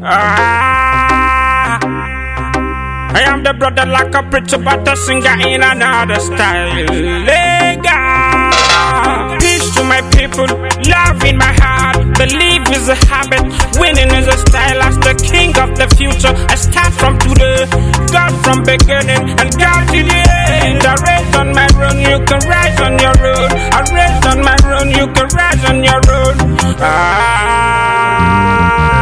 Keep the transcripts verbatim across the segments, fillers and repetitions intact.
Ah, I am the brother like a preacher, but a singer in another style. Lega. Peace to my people, love in my heart. Believe is a habit, winning is a style. As the king of the future, I start from today. God from beginning and God to the end. I raised on my own, you can rise on your road. I raised on my own, you can rise on your road. Ah.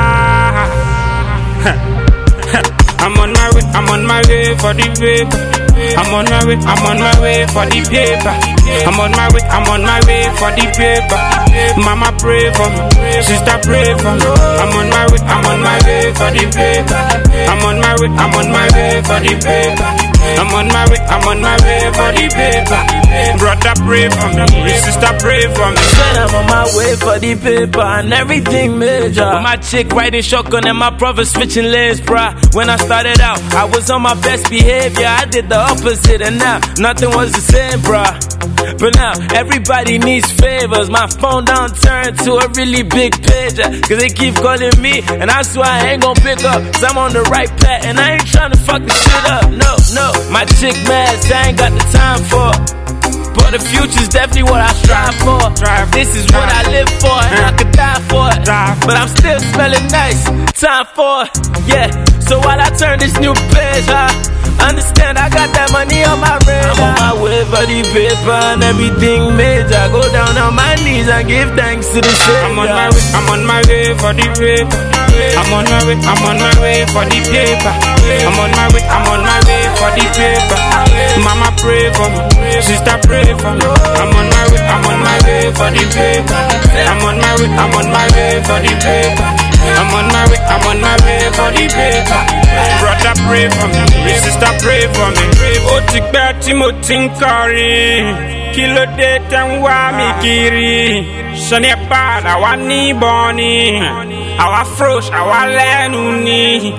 I'm on my way, I'm on my way for the paper. I'm on my way, I'm on my way for the paper. I'm on my way, I'm on my way for the paper. Mama pray for me, sister pray for me. I'm on my way, I'm on my way for the paper. I'm on my way, I'm on my way for the paper. I'm on my way, I'm on my way for the paper. Brother pray for me, sister pray for me. Said I'm on my way for the paper and everything major. With my chick riding shotgun and my brother switching lanes, bruh. When I started out, I was on my best behavior. I did the opposite and now nothing was the same, bruh. But now everybody needs favors. My phone down turned to a really big pager, cause they keep calling me and I swear I ain't gon' pick up. Cause I'm on the right path and I ain't tryna fuck this shit up. No, no, my chick mad, so I ain't got the time for it. But the future's definitely what I strive for. This is what I live for and I could die for it. But I'm still smelling nice, time for it, yeah. So while I turn this new page, huh, understand I got that money on my radar. I'm on my way for the paper and everything major. I go down on my knees and give thanks to the Savior. I'm on my way, I'm on my way for the paper. I'm on my way, I'm on my way for the paper. I'm on my way, I'm on my way for the paper. Mama pray for me, sister pray for me. I'm on my way, I'm on my way for the paper. I'm on my way, I'm on my way for the paper. I'm on my way, I'm on my way for the paper. Brother pray for me, sister pray for me. O ti pẹ́ tí mo ti ń kọrin, kí ló dé tẹ́ ń wá mi kiri? Ṣé ní padà wá níbọn ni? Àwa frosh, àwa lẹ́nu ni.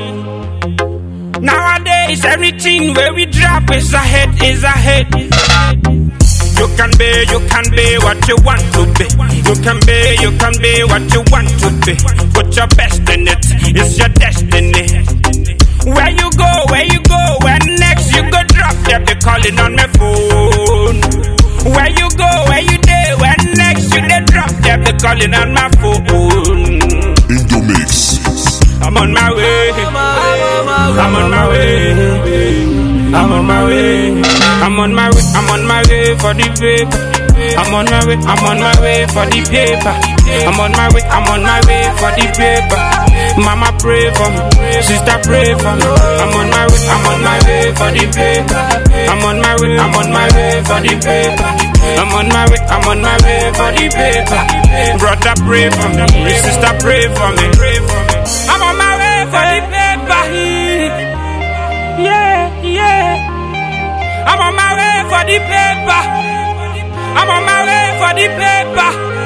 Nowadays everything where we drop is ahead, is ahead. You can be, you can be what you want to be. You can be, you can be what you want to be. Put your best in it, it's your destiny. Where you go, where you go, where next you go drop, they be calling on my phone. Where you go, where you there, where next you they drop, they be calling on my phone. In the mix. I'm on my way, I'm on my way, I'm on my way, I'm on my way, I'm on my way for the paper. I'm on my way, I'm on my way for the paper. I'm on my way, I'm on my way for the paper. Mama pray for me, sister pray for me. I'm on my way, I'm on my way for the paper. I'm on my way, I'm on my way for the paper. I'm on my way, I'm on my way for the paper. Brother pray for me, sister pray for me. I'm on my way for the paper. Yeah, yeah. I'm on my way for the paper. I'm on my way for the paper.